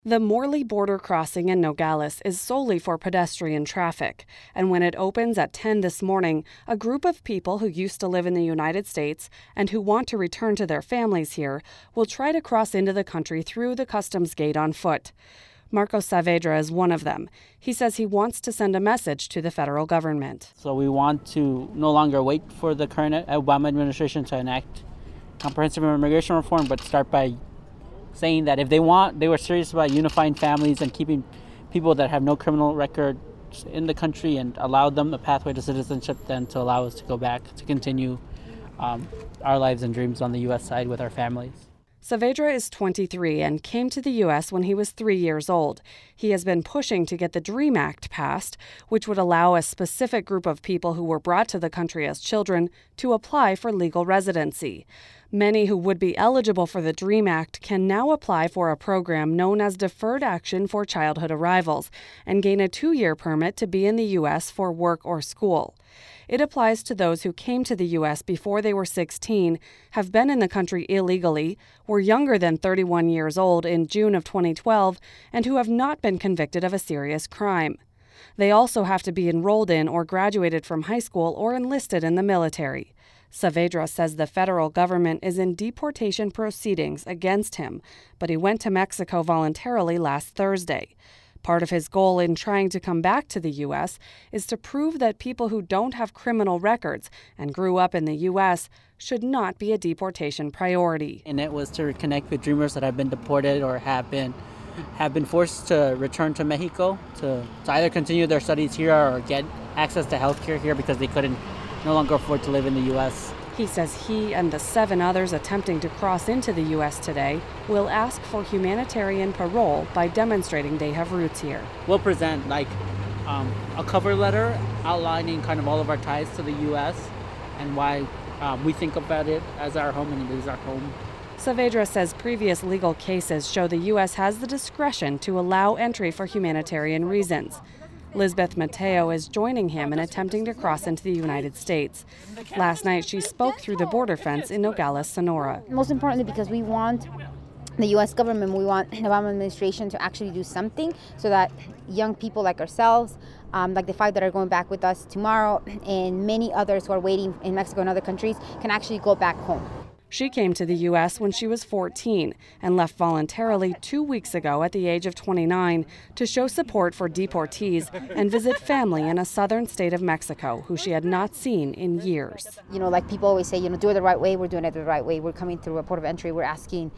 The Morley border crossing in Nogales is solely for pedestrian traffic, and when it opens at 10 this morning, a group of people who used to live in the United States and who want to return to their families here will try to cross into the country through the customs gate on foot. Marcos Saavedra is one of them. He says he wants to send a message to the federal government. So we want to no longer wait for the current Obama administration to enact comprehensive immigration reform, but start by saying that if they were serious about unifying families and keeping people that have no criminal record in the country and allow them a pathway to citizenship, then to allow us to go back to continue our lives and dreams on the U.S. side with our families. Saavedra is 23 and came to the U.S. when he was 3 years old. He has been pushing to get the DREAM Act passed, which would allow a specific group of people who were brought to the country as children to apply for legal residency. Many who would be eligible for the DREAM Act can now apply for a program known as Deferred Action for Childhood Arrivals and gain a 2-year permit to be in the U.S. for work or school. It applies to those who came to the U.S. before they were 16, have been in the country illegally, were younger than 31 years old in June of 2012, and who have not been convicted of a serious crime. They also have to be enrolled in or graduated from high school or enlisted in the military. Saavedra says the federal government is in deportation proceedings against him, but he went to Mexico voluntarily last Thursday. Part of his goal in trying to come back to the U.S. is to prove that people who don't have criminal records and grew up in the U.S. should not be a deportation priority. And it was to reconnect with dreamers that have been deported or have been forced to return to Mexico to either continue their studies here or get access to health care here because they couldn't no longer afford to live in the U.S. He says he and the 7 others attempting to cross into the U.S. today will ask for humanitarian parole by demonstrating they have roots here. We'll present a cover letter outlining kind of all of our ties to the U.S. and why we think about it as our home and it is our home. Saavedra says previous legal cases show the U.S. has the discretion to allow entry for humanitarian reasons. Lisbeth Mateo is joining him in attempting to cross into the United States. Last night, she spoke through the border fence in Nogales, Sonora. Most importantly, because we want the U.S. government, we want the Obama administration to actually do something so that young people like ourselves, like the 5 that are going back with us tomorrow, and many others who are waiting in Mexico and other countries, can actually go back home. She came to the U.S. when she was 14 and left voluntarily 2 weeks ago at the age of 29 to show support for deportees and visit family in a southern state of Mexico who she had not seen in years. Like people always say, do it the right way. We're doing it the right way. We're coming through a port of entry. We're asking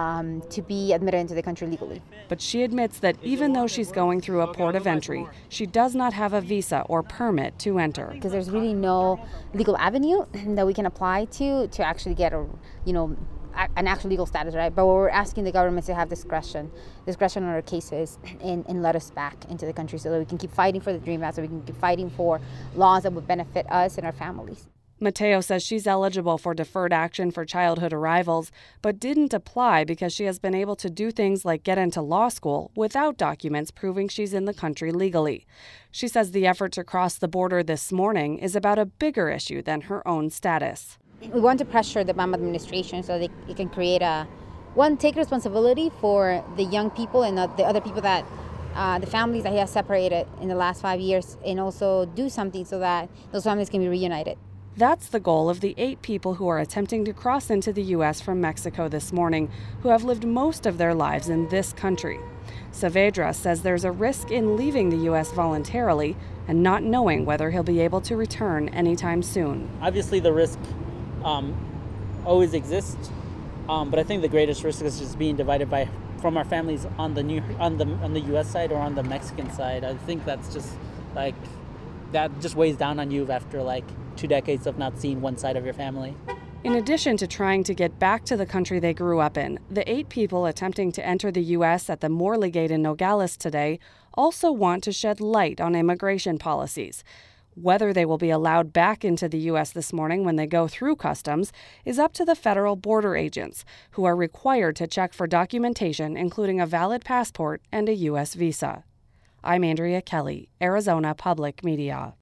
to be admitted into the country legally. But she admits that even though she's going through a port of entry, she does not have a visa or permit to enter. Because there's really no legal avenue that we can apply to actually get an actual legal status, right? But we're asking the government to have discretion on our cases and let us back into the country so that we can keep fighting for the DREAM Act, so we can keep fighting for laws that would benefit us and our families. Mateo says she's eligible for deferred action for childhood arrivals, but didn't apply because she has been able to do things like get into law school without documents proving she's in the country legally. She says the effort to cross the border this morning is about a bigger issue than her own status. We want to pressure the Obama administration so that it can create take responsibility for the young people and the other people that the families that he has separated in the last 5 years, and also do something so that those families can be reunited. That's the goal of the 8 people who are attempting to cross into the U.S. from Mexico this morning, who have lived most of their lives in this country. Saavedra says there's a risk in leaving the U.S. voluntarily and not knowing whether he'll be able to return anytime soon. Obviously, the risk always exists, but I think the greatest risk is just being divided from our families on the U.S. side or on the Mexican side. I think that's just that just weighs down on you after 2 decades of not seeing one side of your family. In addition to trying to get back to the country they grew up in, the 8 people attempting to enter the U.S. at the Morley Gate in Nogales today also want to shed light on immigration policies. Whether they will be allowed back into the U.S. this morning when they go through customs is up to the federal border agents, who are required to check for documentation, including a valid passport and a U.S. visa. I'm Andrea Kelly, Arizona Public Media.